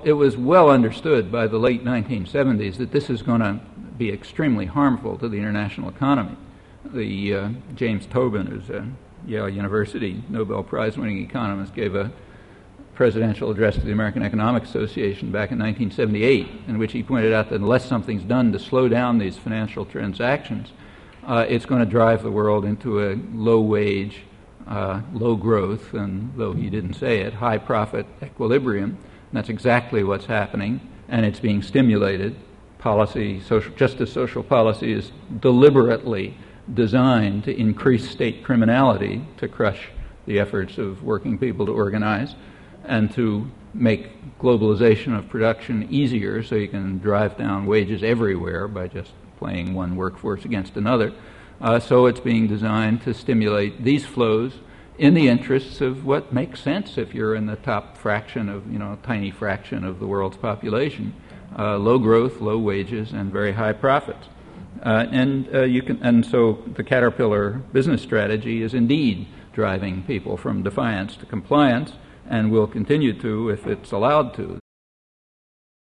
it was well understood by the late 1970s that this is going to be extremely harmful to the international economy. James Tobin, who's a Yale University Nobel Prize-winning economist, gave a presidential address to the American Economic Association back in 1978, in which he pointed out that unless something's done to slow down these financial transactions, it's going to drive the world into a low-wage, low-growth, and though he didn't say it, high-profit equilibrium. And that's exactly what's happening, and it's being stimulated. Justice social policy is deliberately designed to increase state criminality, to crush the efforts of working people to organize, and to make globalization of production easier so you can drive down wages everywhere by just playing one workforce against another. So it's being designed to stimulate these flows in the interests of what makes sense if you're in the top fraction of, tiny fraction of the world's population. Low growth, low wages, and very high profits. And so the Caterpillar business strategy is indeed driving people from defiance to compliance, and will continue to if it's allowed to.